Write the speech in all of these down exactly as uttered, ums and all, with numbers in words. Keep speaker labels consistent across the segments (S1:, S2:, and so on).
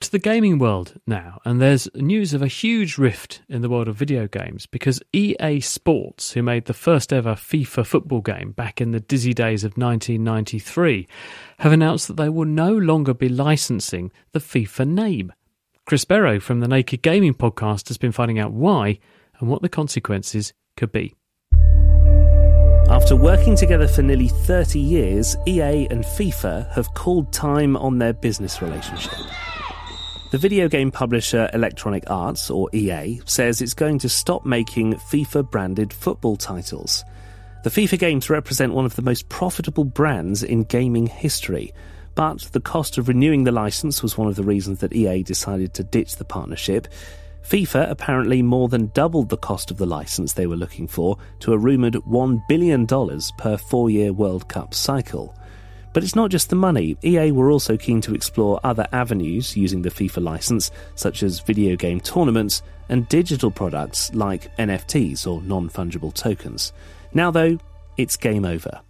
S1: to the gaming world now, and there's news of a huge rift in the world of video games because E A Sports, who made the first ever FIFA football game back in the dizzy days of nineteen ninety-three, have announced that they will no longer be licensing the FIFA name. Chris Barrow from the Naked Gaming podcast has been finding out why and what the consequences could be.
S2: After working together for nearly thirty years, E A and FIFA have called time on their business relationship. The video game publisher Electronic Arts, or E A, says it's going to stop making FIFA-branded football titles. The FIFA games represent one of the most profitable brands in gaming history, but the cost of renewing the license was one of the reasons that E A decided to ditch the partnership. FIFA apparently more than doubled the cost of the licence they were looking for to a rumoured one billion dollars per four-year World Cup cycle. But it's not just the money. E A were also keen to explore other avenues using the FIFA licence, such as video game tournaments and digital products like N F Ts or non-fungible tokens. Now, though, it's game over.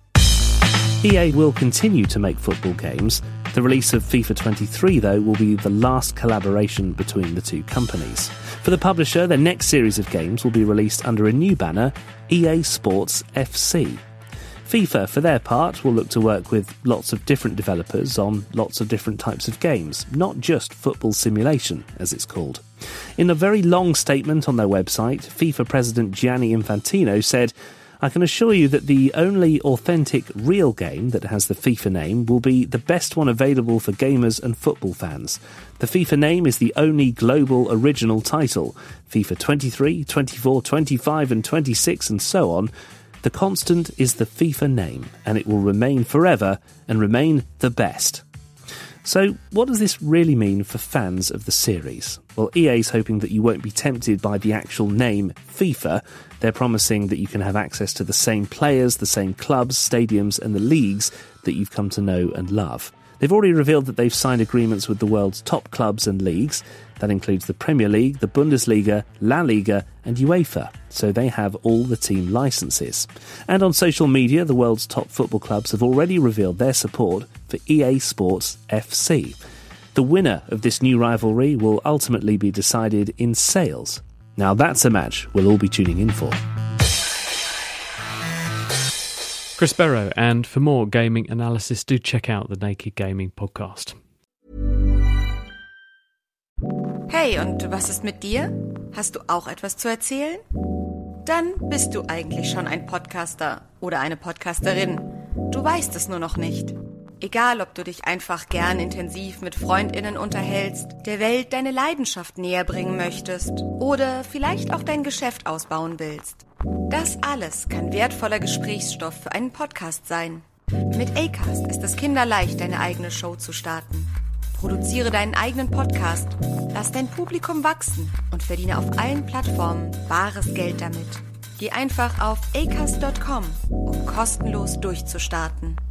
S2: E A will continue to make football games. The release of FIFA twenty-three, though, will be the last collaboration between the two companies. For the publisher, their next series of games will be released under a new banner, E A Sports F C. FIFA, for their part, will look to work with lots of different developers on lots of different types of games, not just football simulation, as it's called. In a very long statement on their website, FIFA President Gianni Infantino said, "I can assure you that the only authentic, real game that has the FIFA name will be the best one available for gamers and football fans. The FIFA name is the only global original title. FIFA twenty-three, twenty-four, twenty-five and twenty-six and so on. The constant is the FIFA name, and it will remain forever and remain the best." So, what does this really mean for fans of the series? Well, E A's hoping that you won't be tempted by the actual name FIFA. They're promising that you can have access to the same players, the same clubs, stadiums and the leagues that you've come to know and love. They've already revealed that they've signed agreements with the world's top clubs and leagues. That includes the Premier League, the Bundesliga, La Liga and UEFA. So they have all the team licenses. And on social media, the world's top football clubs have already revealed their support for E A Sports F C. The winner of this new rivalry will ultimately be decided in sales. Now that's a match we'll all be tuning in for.
S1: Chris Barrow, and for more gaming analysis, do check out the Naked Gaming podcast.
S3: Hey, und was ist mit dir? Hast du auch etwas zu erzählen? Dann bist du eigentlich schon ein Podcaster oder eine Podcasterin. Du weißt es nur noch nicht. Egal, ob du dich einfach gern intensiv mit FreundInnen unterhältst, der Welt deine Leidenschaft näher bringen möchtest oder vielleicht auch dein Geschäft ausbauen willst. Das alles kann wertvoller Gesprächsstoff für einen Podcast sein. Mit Acast ist es kinderleicht, deine eigene Show zu starten. Produziere deinen eigenen Podcast, lass dein Publikum wachsen und verdiene auf allen Plattformen bares Geld damit. Geh einfach auf acast Punkt com, um kostenlos durchzustarten.